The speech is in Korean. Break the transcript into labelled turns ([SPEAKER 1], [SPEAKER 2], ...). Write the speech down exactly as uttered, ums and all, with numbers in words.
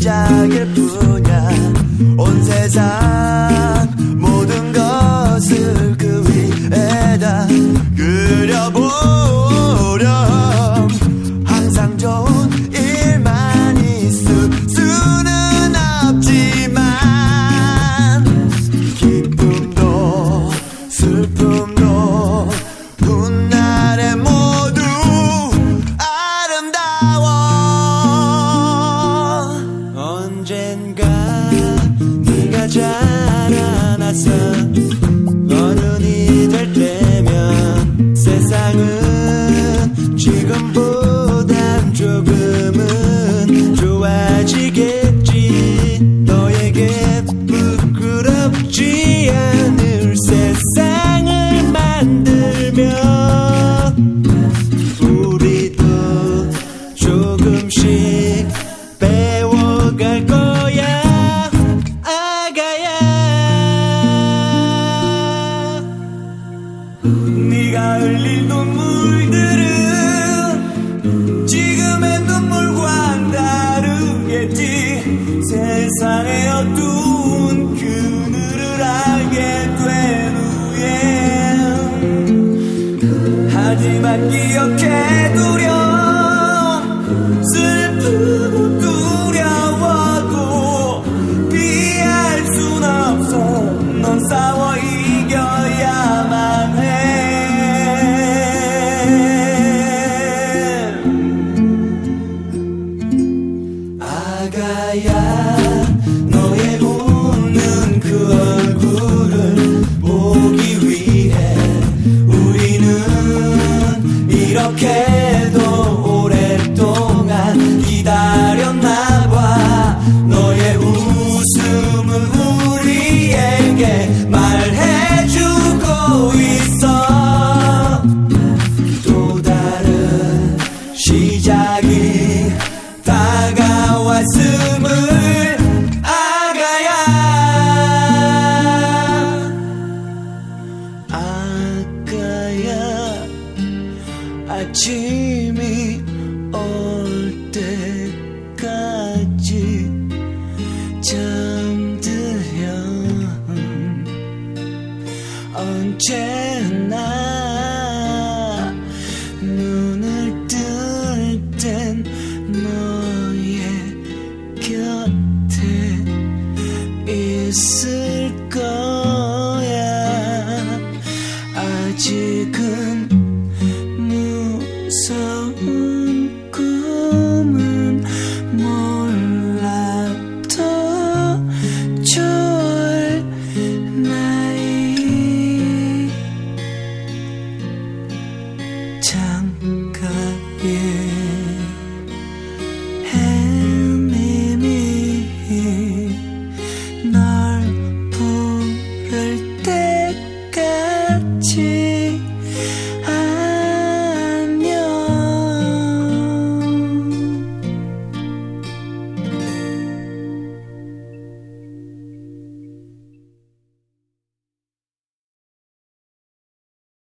[SPEAKER 1] 시작일 뿐이야. 온 세상 모든 것을 그 위에다 그려보렴. 항상 좋은 일만 있을 수는 없지만 기쁨도 슬픔도 훗날에 모두 아름다워. 언젠가 네가 자라나서 어른이 될 때면 세상은 지금보단 조금은 좋아지겠지. 너에게 부끄럽지 않을 세상을 만들며 우리도 조금씩 배워갈 거야. 아가야, 네가 흘릴 눈물들은 지금의 눈물과 다르겠지. 세상의 어두운 그늘을 알게 된 후에 하지만 기억해두렴. 슬프고 두려워도 피할 순 없어. 넌 싸워 이겨야만 해. 아가야, 너의 웃는 그 얼굴을 보기 위해 우리는 이렇게도 오랫동안 기다렸나봐. 너의 웃음은 우리에게 말해주고 있어. 또 다른 시작이 다가왔음을. 아가야, 아가야, 아침이 올 때까지 잠들면 언제나 눈을 뜰 땐 너의 곁에 있을